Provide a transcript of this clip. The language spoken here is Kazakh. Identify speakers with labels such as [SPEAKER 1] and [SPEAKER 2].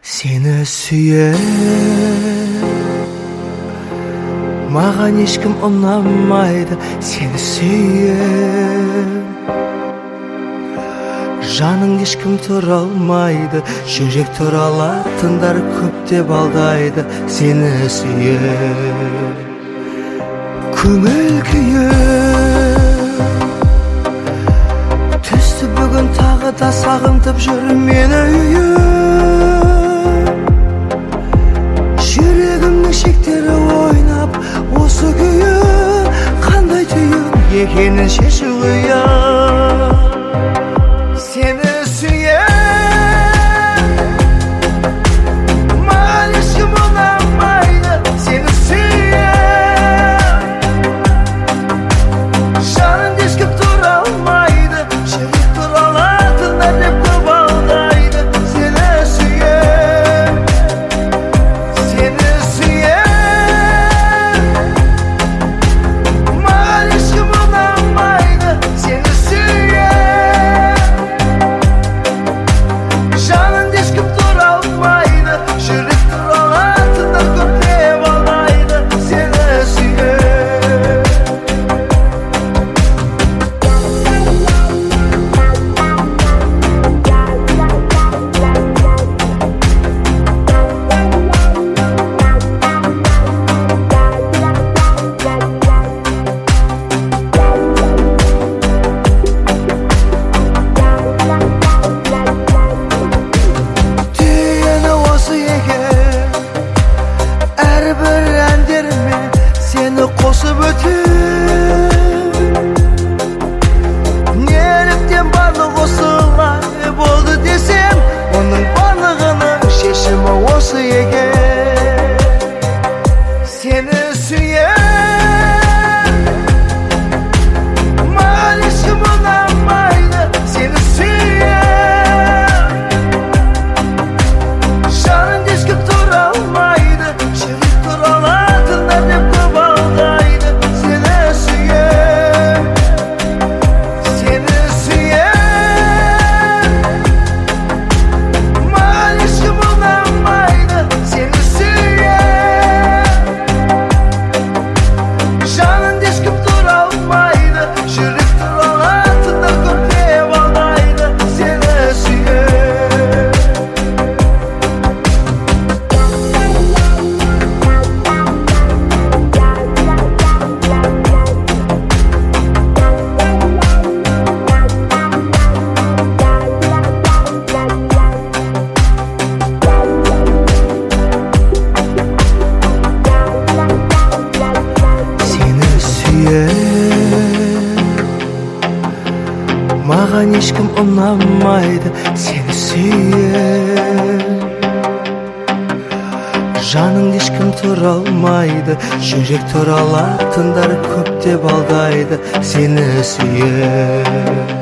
[SPEAKER 1] Seni süyer, mağan ешкім ұнамайды. Seni süyer, жаның ешкім тұра алмайды. Жүрек тұралатындар көп деп алдайды. Seni süyer, көңіл күйер, түсті бүгін тағы да сағынтып жүр мені үйір. Жүрегімнің шектері ойнап, осы күйі қандай түйін екенін шешу қиын. Seni süyer, mağan ешкім ұнамайды. Seni süyer, жаның ешкім тұра алмайды. Жүрек тұралатындар деп көп алдайды. Seni süyer, mağan ешкім ұнамайды. Seni süyer, жаның ешкім тұра алмайды. Жүрек тұралатындар көп деп алдайды. Seni süyer. Түйіні осы екен, әрбір әндеріме сені қосып өтем. Неліктен барлық осылай болды десем, оның барлығының шешімі осы екен. Seni süyer, mağan ешкім ұнамайды. Seni süyer, жаның ешкім тұра алмайды. Жүрек тұралатындар деп көп алдайды. Seni süyer, mağan ешкім ұнамайды. Seni süyer, жаның ешкім тұра алмайды. Жүрек тұралатындар көп деп алдайды. Seni süyer. Seni süyer, mağan ешкім ұнамайды. Seni süyer, жаның ешкім тұра алмайды. Жүрек тұралатындар көп деп алдайды. Seni süyer.